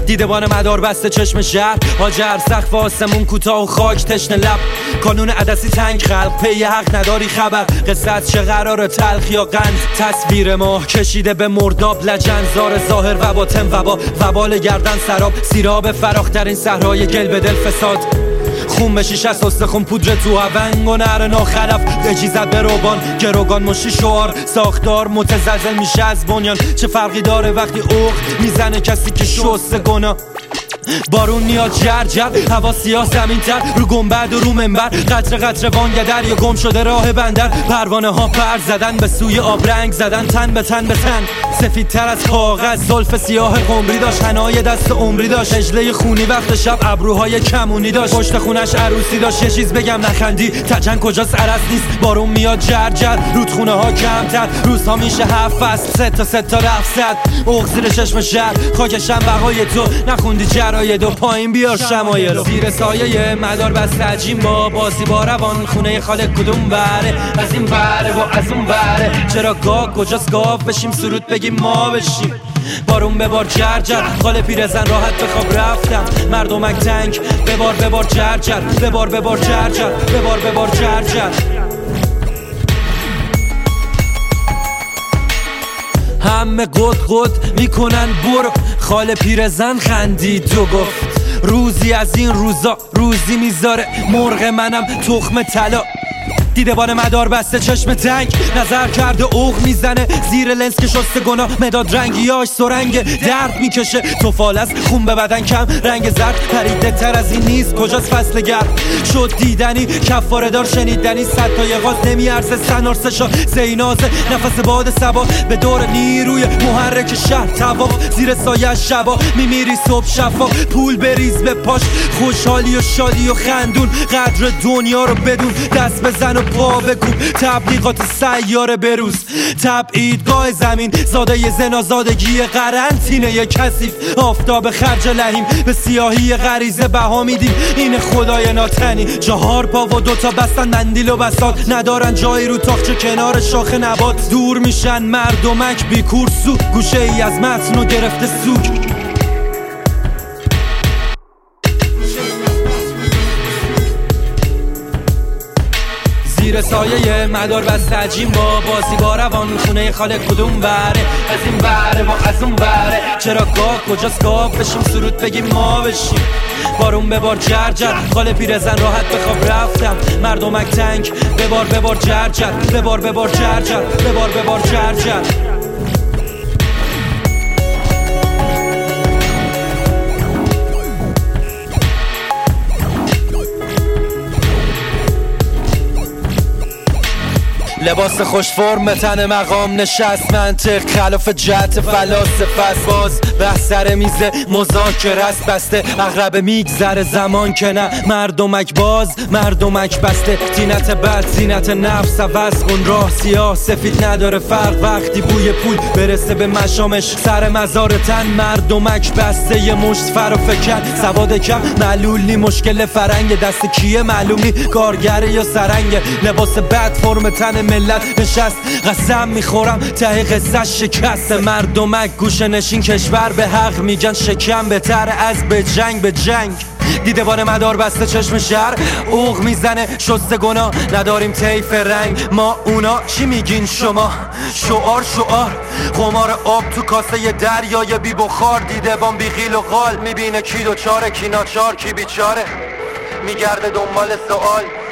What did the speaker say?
دیدبان مدار بسته چشم شهر، هاجر سقف آسمون کوتاه و خاک تشنه لب، کانون عدسی تنگ خلق پی حق نداری خبر، قصت چه قراره تلخ یا قند، تصویر ماه کشیده به مرداب لجن، زار ظاهر و باطن وبال گردن سراب، سیراب فراخترین صحرای گل به دل فساد، خون به شیش از استخون پودر تو هونگ و نر ناخلف اجیزت به روبان، گروگان مشی شعار ساختار متزلزل میشه از بنیان، چه فرقی داره وقتی اوق میزنه کسی که شسته گناه، بارون میاد جر هوا سیاه زمین تر، رو گنبد و رو منبر قطره قطره وانگدر یا گم شده راه بندر، پروانه ها پر زدن به سوی آبرنگ زدن، تن به تن به تن سفیدتر از کاغذ، زلف سیاه قمری داشت، حنای دست عمری داشت، اجله خونی وقت شب ابروهای کمونی داشت، پشت خونش عروسی داشت، یه چیز بگم نخندی تجن کجاست عرض نیست، بارون میاد جر رودخونه ها کمتر، روزها میشه 7 فصل 3 تا رفت زد، اوق زیر چشم شهر خاکشم بقای تو، نخوندی جرای دو پایین بیار شمایل، زیر سایه مدار بسته عجیم با بازی با روان، خونه خاله کدوم بره از این بره و از اون بره، چرا گاه کجاست گاو بشیم سرود بگیم ما بشیم، بارون ببار جر خاله پیرزن راحت بخواب رفتم، مردمک تنگ ببار جر ببار جر همه قد میکنن برو، خاله پیرزن خندید و گفت روزی از این روزا روزی میذاره مرغ منم تخم طلا، دیدبان مدار بسته چشم تنگ نظر کرده اوق میزنه زیر لنز که شسته گناه، مداد رنگیاش سرنگ درد میکشه، توفال از خون به بدن کم رنگ زرد، پریده تر از این نیست کجاست فصل گرد، شد دیدنی کفاره دار شنیدنی، 100 تا یه غاز نمیارزه سنارسشا زینازه، نفس باد سبا به دور نیروی محرک شهر تواف، زیر سایه شبا میمیری صبح شفا، پول بریز به پاش خوشحالی و شادی و خندون، قدر دنیا رو بدون، دست بزن و پا بکوب، تبلیغات سیاره بروز، تبعیدگاه زمین زاده ی زنازادگی قرنطینه ی کثیف، آفتاب خرج لحیم به سیاهی غریزه بها میدیم، این خدای ناتنی 4 پا و 2 تا بستن مندیل و بساط، ندارن جایی رو تاخچه کنار شاخ نبات، دور میشن مردمک بی کورسو، گوشه ای از متن و گرفته سوگ، زیر سایه مدار بسته عجیم با بازی با روان، خونه خاله کدوم بره از این بره و از اون بره، چرا گاه کجاست گاه بشیم سرود بگیم ما بشیم، بارون ببار جر خاله پیرزن راحت بخواب رفتم، مردمک تنگ ببار جر لباس خوش فرم تن مقام نشست، منطق خلاف جهت فلاسفه است، باز بحث سر میزه مذاکره است، بسته اغرب میگذره زمان که نه، مردمک باز مردمک بسته، تینت بد زینت نفس عوض کن، راه سیاه سفید نداره فرق، وقتی بوی پول برسه به مشامش سر مزار تن، مردمک بسته یه مشت فرافکن، سواد کم معلولی مشکل فرنگ، دست کیه معلومی کارگره یا سرنگ، لباس بد فرم تن ملت نشست، قسم میخورم ته قصه شکست، مردمک گوشه نشین کشور به حق میگن شکم بهتر از به جنگ، دیدبان مدار بسته چشم شهر اوق میزنه شسته گناه، نداریم طیف رنگ ما اونا، چی میگین شما؟ شعار قمار آب تو کاسه دریای بی بخار، دیدبان بی قیل و قال، میبینه کی دوچاره کی ناچار کی بیچاره، میگرده دنبال سوال